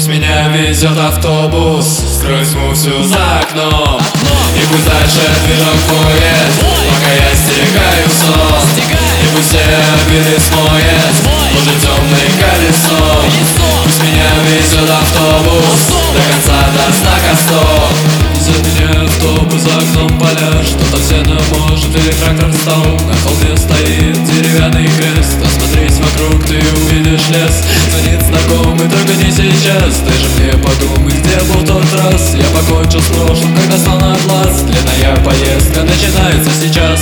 Пусть меня везет автобус, скрой тьму всю за окном. И пусть дальше движок поет, пока я стерегаю сон. И пусть все обиды смоет уже темное колесо. Пусть меня везет автобус до конца, до знака стоп. Везет меня автобус, за окном поля, что-то все может, или трактор стал. На холме стоит деревянный крест, осмотрись вокруг, ты увидишь лес. Звонит знакомый, только не сейчас. Дай же мне подумать, где был тот раз. Я покончил с прошлым, когда стал на глаз. Длинная поездка начинается сейчас.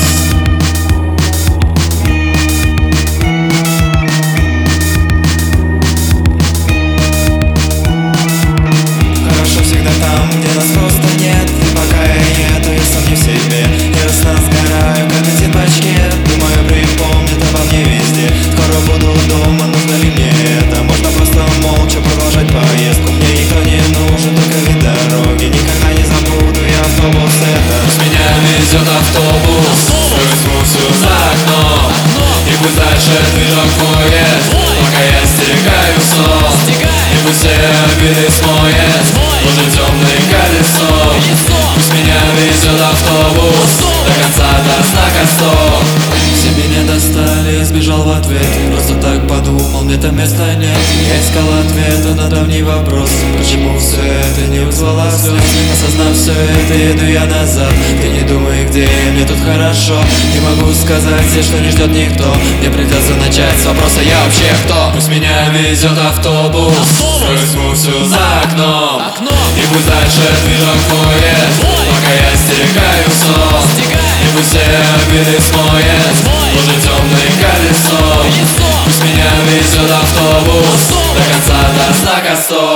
Хорошо всегда там, где нас просто нет. Пока я еду, я сам не в себе. Яростно сгораю, как один в очке. Думаю, припомнят обо мне везде. Скоро буду дома, нужно ли мне это? Можно просто молча продолжать поездку. Мне никто не нужен, только вид дороги. Никогда не забуду я автобус это. Пусть меня везет автобус, скрой тьму всю за окном. И пусть дальше движок поет, пока я стерегаю сон. И пусть все обиды смоет уже темное колесо. Пусть меня везет автобус до конца, до знака стоп. Все меня достали, я сбежал в ответ. Просто так подумал, мне там места нет. Я искал ответа на давний вопрос, почему все это не вызвало слез. Осознав все это, еду я назад. Ты не думай, где я, мне тут хорошо. Не могу сказать здесь, что не ждет никто. Мне придется начать с вопроса, я вообще кто? Пусть меня везет автобус, скрой тьму всю за окном. И пусть дальше движок поет, пока я стерегаю сон. И пусть все обиды смоет уже темное колесо. Пусть меня везет автобус до конца, до знака стоп.